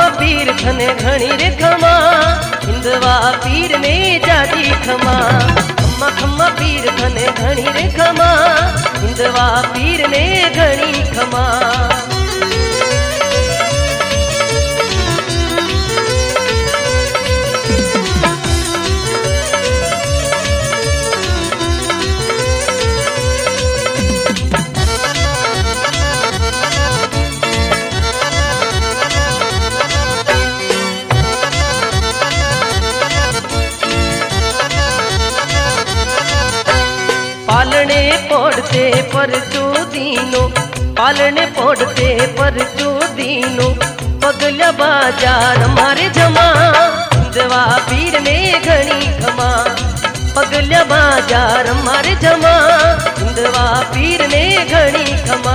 खम्मा पीर थने घणी रे खमा हिंदवा पीर ने जाजी खमा खम्मा खम्मा पीर थने घणी रे खमा हिंदवा पीर ने घणी खमा। पालने पड़ते पर जो दीनो पालने पड़ते पर जो दीनो पगला बाजार मारे जमा हिंदवा पीर ने घणी खमा पगला बाजार मारे जमा हिंदवा पीर ने घणी खमा।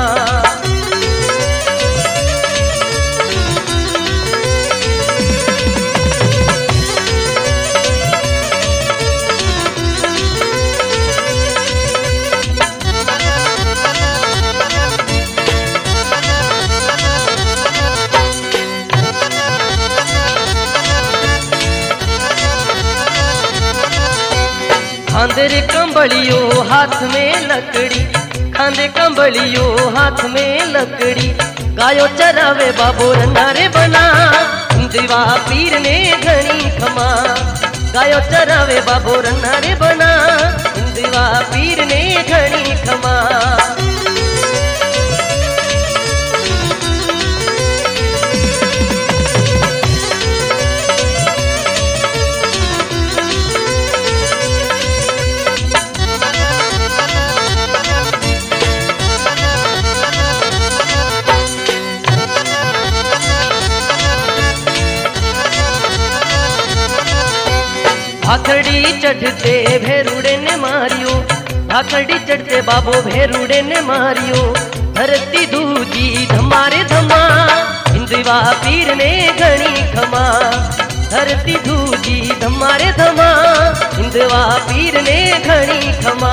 खांदे रे कंबलियो हाथ में लकड़ी खांदे कंबलियो हाथ में लकड़ी गायो चरावे बाबो रंगारे बना हिंदवा पीर ने घणी खमा गायो चरावे बाबो रंगारे बना हिंदवा पीर ने घणी खमा। भाखड़ी चढ़ते भेरुड़े ने मारियो भाखड़ी चढ़ते बाबो भेरुड़े ने मारियो धरती दूजी धमारे धमा हिंदवा पीर ने घणी खमा धरती दूजी धमारे धमा हिंदवा पीर ने घणी खमा।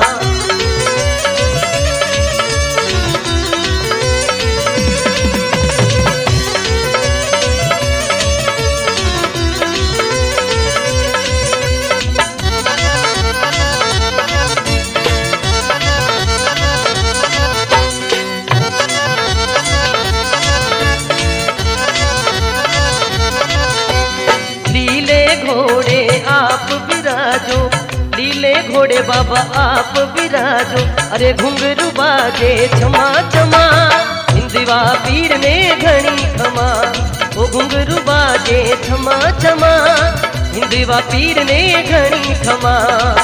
लीले घोड़े बाबा आप विराजो अरे घुंघरू बाजे छमा छमा हिंदवा पीर ने घणी खमा ओ घुंघरू बाजे छमा छमा हिंदवा पीर ने घणी खमा।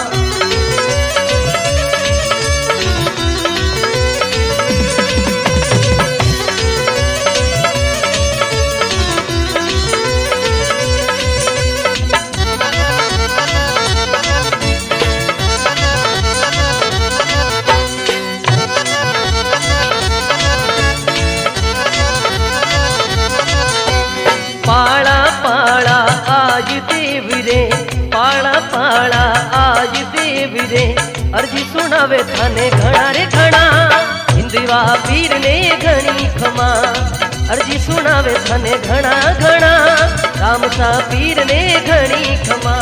पाड़ा पाड़ा आज देव रे पाड़ा पाड़ा आज देव रे अर्जी सुनावे थाने घना रे घना हिंदवा पीर ने घणी खमा अर्जी सुनावे थाने घना घना राम सा पीर ने घणी खमा।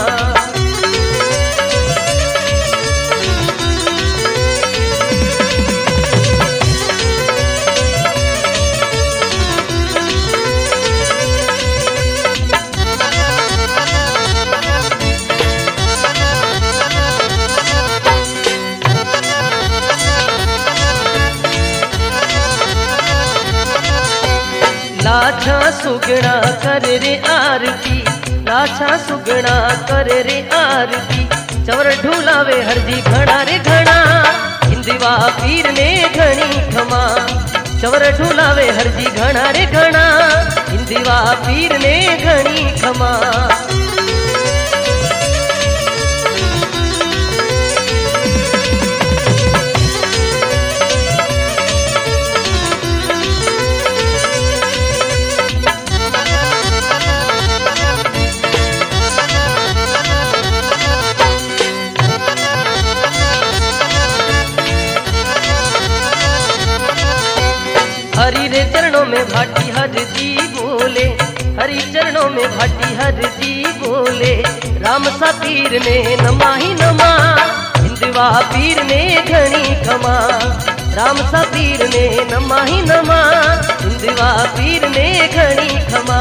लाछा सुगना कर रे आरती लाछा सुगना कर रे आरती चवर ढूलावे हरजी घड़ा रे घड़ा हिंदवा पीर ने घणी खमा चवर ढूलावे हरजी घड़ा रे घड़ा हिंदवा पीर ने घणी खमा। हरि रे चरणों में भाटी हर जी बोले हरि चरणों में भाटी हर जी बोले, राम सा पीर ने नमा ही नमा, हिंदवा पीर ने घनी खमा। राम सा पीर ने नमा ही नमा, हिंदवा पीर ने घनी खमा।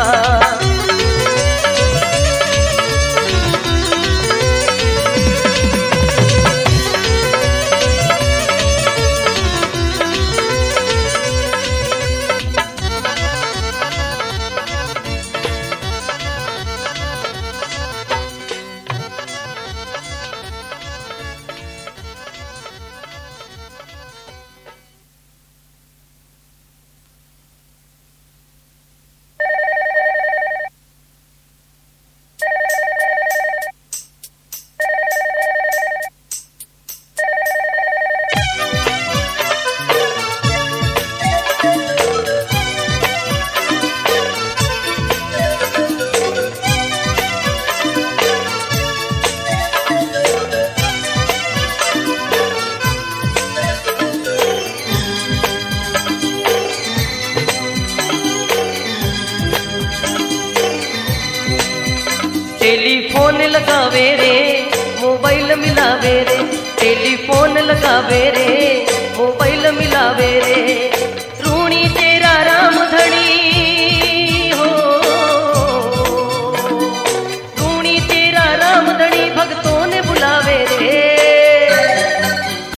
टेलीफोन लगावे रे मोबाइल मिलावे रे, टेलीफोन लगावे रे मोबाइल मिलावे रे।